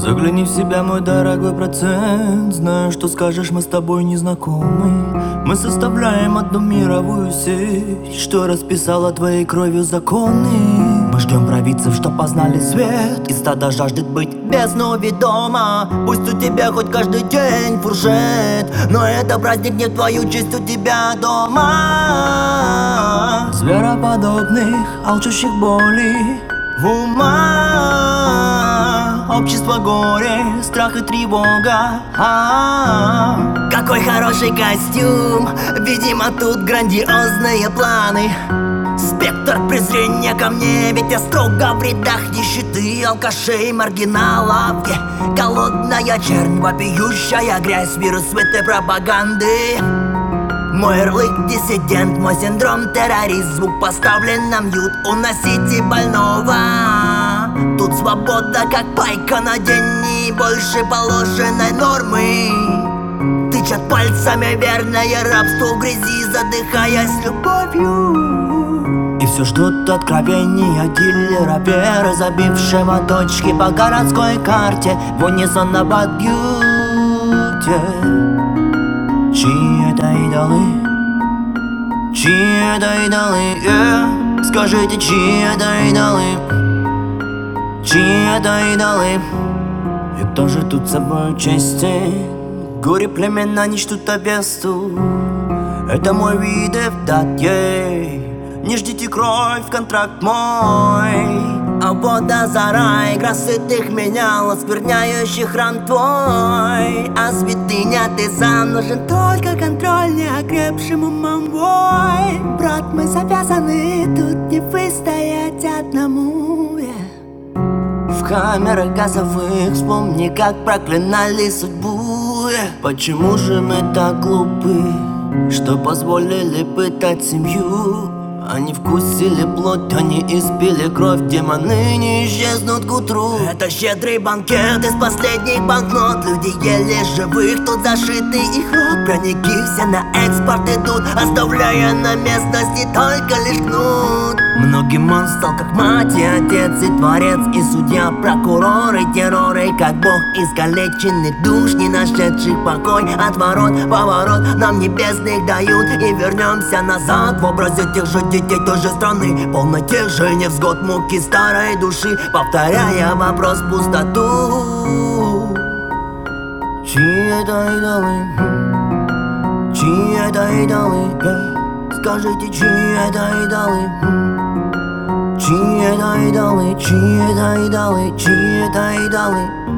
Загляни в себя, мой дорогой процент. Знаю, что скажешь, мы с тобой не знакомы. Мы составляем одну мировую сеть, что расписала твоей кровью законы. Мы ждем провидцев, что познали свет, и стадо жаждет быть бездну ведома. Пусть у тебя хоть каждый день фуршет, но это праздник не в твою честь у тебя дома. Звероподобных, алчущих боли в умах, общество горе, страх и тревога. Какой хороший костюм, видимо тут грандиозные планы. Спектр презрения ко мне, ведь я строго в рядах нищеты, алкашей, маргиналов. Голодная чернь, вопиющая грязь, вирус этой пропаганды. Мой ярлык диссидент, мой синдром террорист. Звук поставлен на мьют, уносите больного. Тут свобода как пайка на день, и больше положенной нормы. Тычат пальцами верное рабство в грязи, задыхаясь любовью. И все ждут откровения дилера, веры, забившего точки по городской карте в унисон на бьюте. Чьи это идолы? Чьи это идолы? Скажите, чьи это идолы? Чьи это идолы? И кто же тут собой честен? Горе племена не чтут Авесту. Это мой видов дат, не ждите кровь, контракт мой. А вот за игра сытых менял, оскверняющих ран твой. А святыня ты сам, нужен только контроль неокрепшим умом вой. Брат, мы завязаны, тут не выстоять одному. В камерах газовых вспомни, как проклинали судьбу. Почему же мы так глупы, что позволили пытать семью? Они вкусили плоть, они испили кровь, демоны не исчезнут к утру. Это щедрый банкет из последних банкнот. Люди еле живых, тут зашитый их рот. Броники все на экспорт идут, оставляя на местности только лишь кнут. Многим он стал как мать и отец, и творец, и судья, прокурор, и террор, и как бог искалеченных душ, не нашедших покой. Отворот, поворот нам небесных дают, и вернемся назад в образе тех же детей той же страны, полной тех же невзгод, муки старой души, повторяя вопрос в пустоту. Чьи это идолы? Чьи это идолы? Скажите, чьи это идолы? Чьи это идолы? Чьи это идолы? Чьи это идолы?